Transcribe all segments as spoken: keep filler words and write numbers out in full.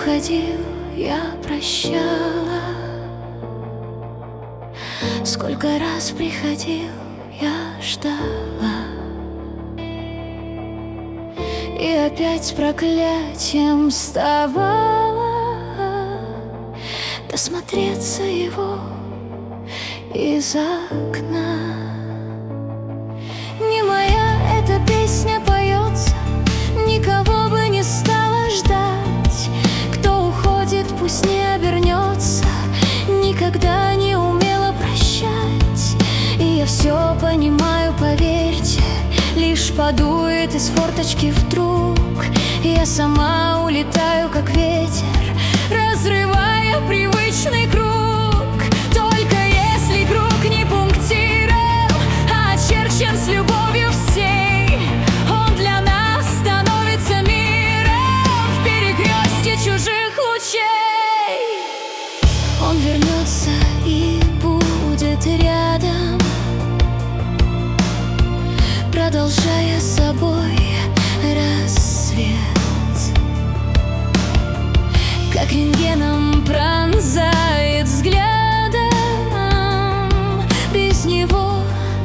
уходил, я прощала. Сколько раз приходил, я ждала. И опять с проклятием вставала досмотреться его из окна. Не моя эта песня поется, никого бы не стала ждать. Кто уходит, пусть не обернется, никогда не умела прощать. И я все понимаю, поверьте, лишь подует из форточки вдруг, и я сама улетаю, как ветер, разрывая привычный круг. Только если круг не пунктиром, а очерчен с любовью всей, он для нас становится миром в перекрестье чужих лучей. Он вернется и будет рядом, продолжая с собой рассвет, как рентгеном пронзает взглядом. Без него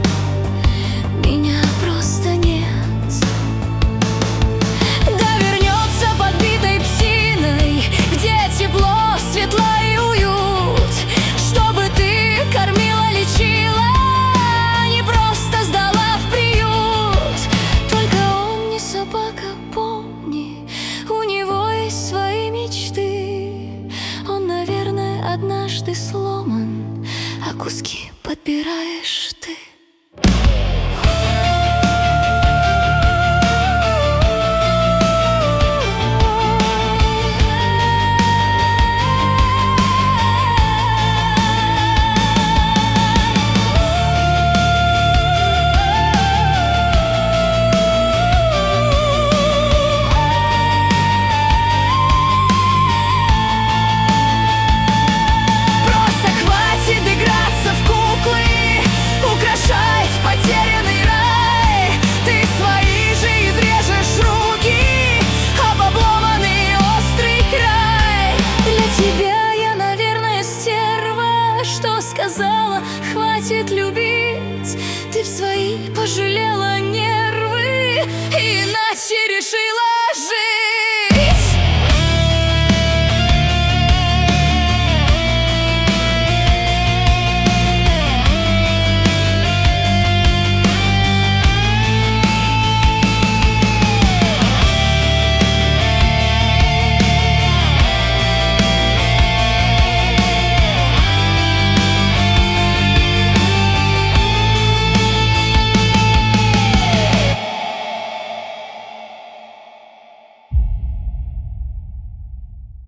меня просто нет. Да вернется подбитой псиной, где тепло, светло и уют, чтобы ты кормила, лечила, не просто сдала в приют. Только он не собака, помни, у него есть свои мечты. Он, наверное, однажды сломан, а куски подбираешь ты. Сказала, хватит любить, ты в свои пожалела нервы, иначе решила.